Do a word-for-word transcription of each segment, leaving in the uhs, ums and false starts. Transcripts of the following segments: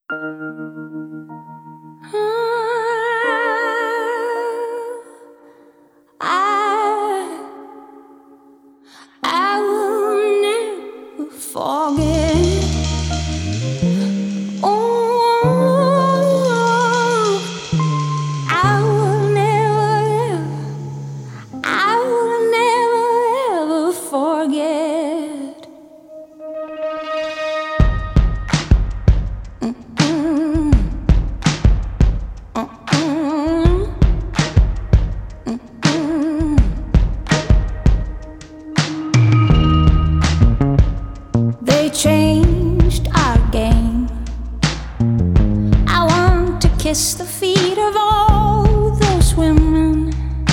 I, I will never forget. Oh, I will never, I will never ever forget. Mm-mm. Mm-mm. Mm-mm. They changed our game. I want to kiss the feet of all those women,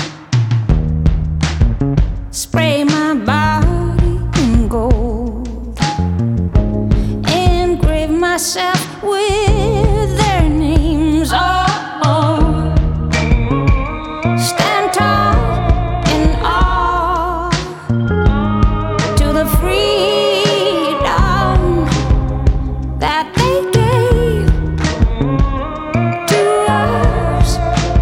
spray my body in gold, engrave myself with their names. Oh, oh. Stand tall in awe to the freedom that they gave to us,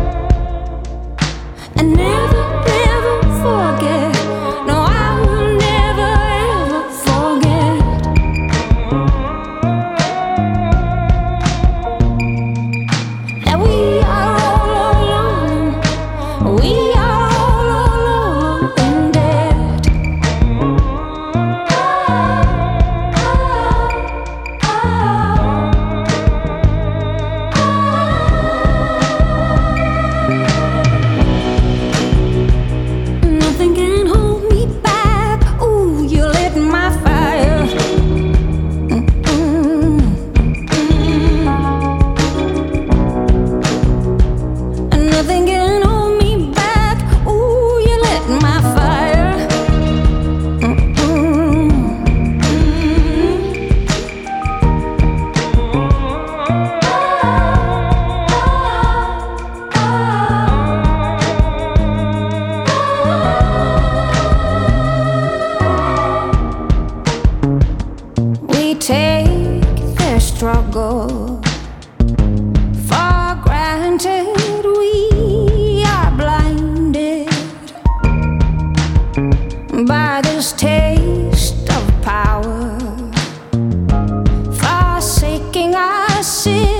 and never, never forget. No, I will never ever forget that we are all alone. We are all alone in debt. Nothing can hold me back. Ooh, you lit my fire. Mm-mm. Mm. And nothing can hold me back. Ooh, you lit my fire. Mm-mm. We take their struggle for granted. We are blinded by this taste of power, forsaking our sin.